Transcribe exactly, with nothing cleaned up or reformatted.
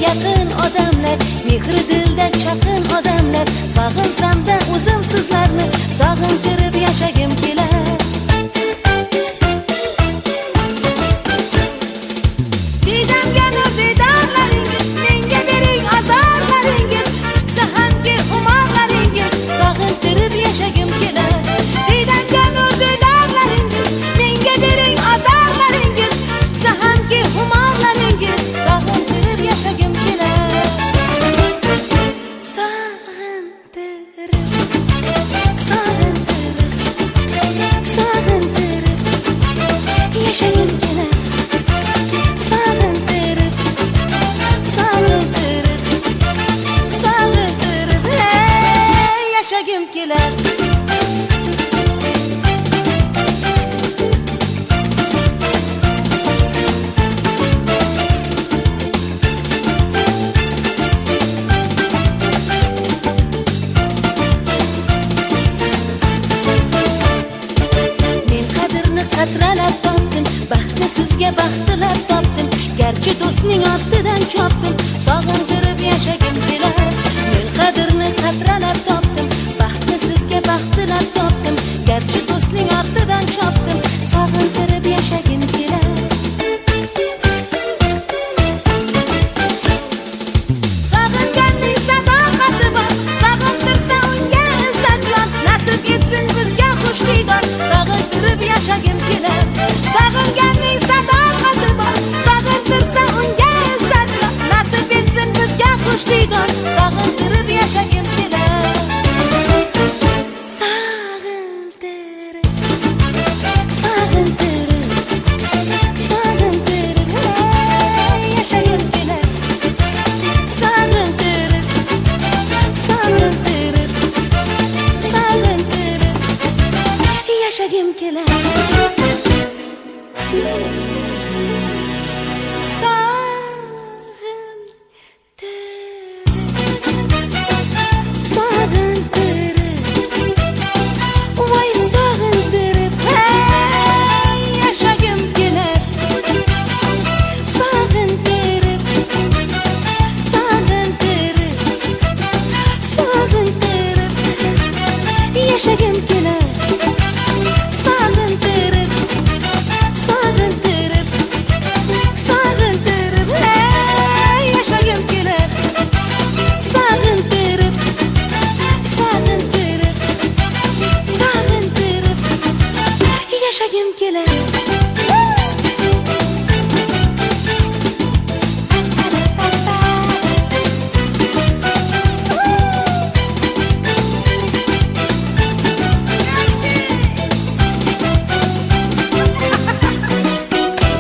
yaqin odamlar, mehri dilda chaqin odamlar. Sog'insam-da o'zim sizlarni sog'intirib yashagim kelar. Didamga nur didorlaringiz, menga bering azorlaringiz, tutsa hamki umorlaringiz, sog'intirib yashagim kelar. Didamga nur didorlaringiz, menga bering azorlaringiz, tutsa hamki umorlaringiz, sog'intirib yashagim kelar. Sog'intirib, sog'intirib, sog'intirib yashagim kelar. Sog'intirib, sog'intirib, sog'intirib yashagim kelar. Qatralab topdim, baxtni sizga baxtilab topdim. Garchi do'stning ortidan chopdim, sog'intirib yashagim kelar. Men qadrni qatralab topdim, baxtni sizga baxtilab topdim. Garchi do'stning ortidan chopdim, sog'intirib yashagim kelar. Sog'inganning sadoqati bor, sog'intirsa unga izzat yor. Nasib etsin bizga xushliydor, sog'intirib yashagim kelar. Sog'inganning sadoqati bor, sog'intirsa unga izzat yor. Nasib etsin bizga xushliydor, sog'intirib yashagim kelar. Sog'intirib, sog'intirib, sog'intirib yashagim kelar. Sog'intirib, sog'intirib, sog'intirib yashagim kelar. Yashagim kelar. Sog'intirib, sog'intirib, sog'intirib yashagim kelar. Sog'intirib, sog'intirib, sog'intirib yashagim kelar.